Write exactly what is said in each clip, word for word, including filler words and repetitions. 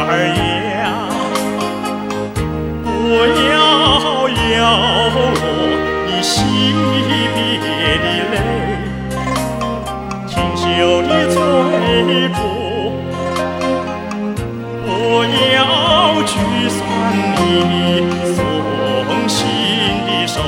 儿呀，不要摇落你惜别的泪，清秀的翠竹，不要沮丧你送行的手。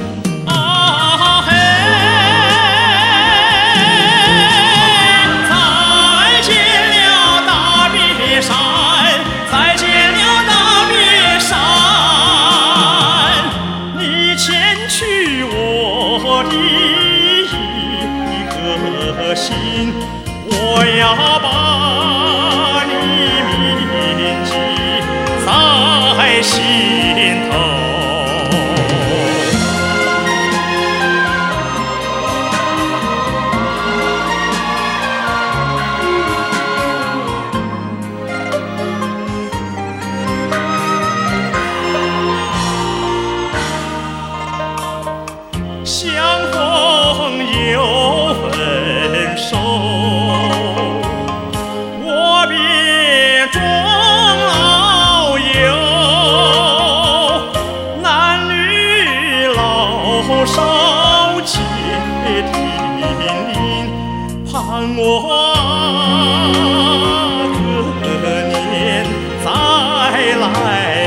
心，我要把你铭记在心头。相逢有分手，我便终老友。男女老少皆听令，盼我隔年再来。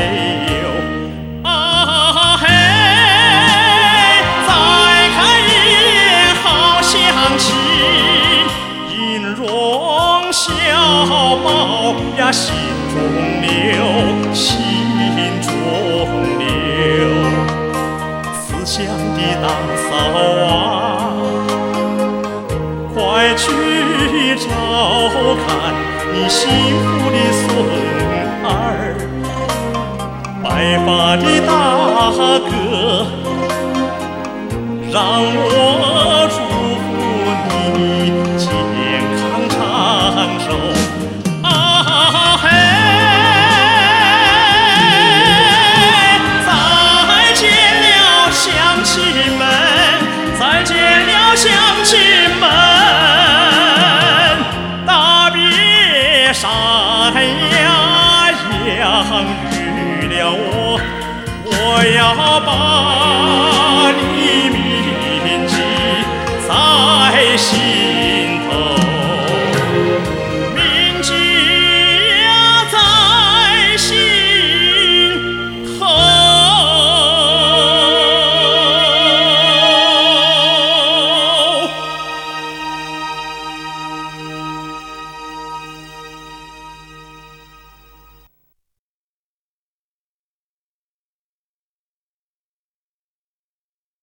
小猫呀，心中留，心中留。思乡的大嫂啊，快去照看你幸福的孙儿。白发的大哥，让我